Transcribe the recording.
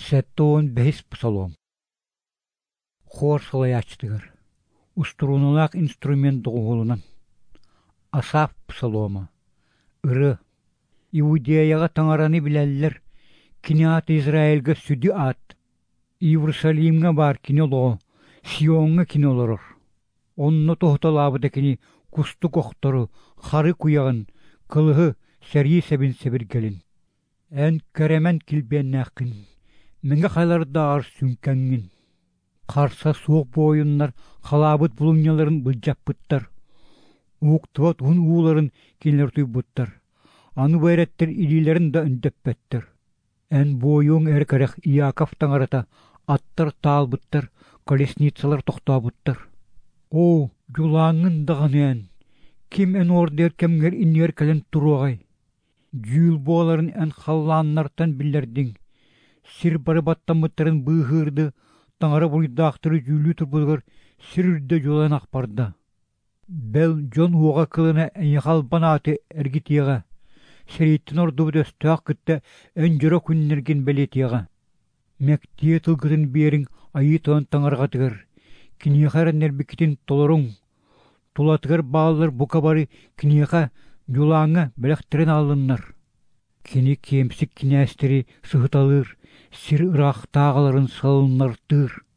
Сәттоон бәхис пысалуом. Хор салаячтыгар. Уструнулак инструмент дуғулунан. Асаф пысалуома. Ыры. Иудеяға таңараны біләлілер. Кини ат Израильга сүді ат. Иерусалимга бар кини олоо. Сионга кини олорор. Онны тоқталабыда кини кусту коқтору, хары куяғын, кылығы сәрі сәбін сәбіргелін. Ән кәремен кілбеннәқін. Менге қайларда ар сүнкәңін. Қарса суық бойынлар қалабыт бұлыңняларын бұлжап бұттар. Уқтыват ұн уыларын кенлер тұй бұттар. Аны байраттар илилерін да үндөп бәттір. Ән бойуң әркәрек Иаков таңарата аттар таал бұттар, колесницалар тоқта бұттар. О, жулаңын дағаны ән. Кем ән ордер кемгер инер кәлін тұруағай. Жүйіл боларын ән қалланнартан білдердің. Сир бары баттамыттарын бұғырды, таңара бұйдақтыры жүйілі тұрбылғыр сирүрді жолан ақпарда. Бәл жон уға кылына әйіғал банаты әргітеға. Сәрейттін орды бұд өстіғақ күтті ән жыра күннерген бәлетеға. Мәктие тылғытын берің айы тоғын таңарға тығыр. Кинеға әрнербекетін толырың. Тулатығыр бағалар бұқа бары кинеға жулаңы бәліқтірін алыннар. Кені кемсік кинәстері сұғыталыр, сир ұрақ тағаларын салыннар тұр.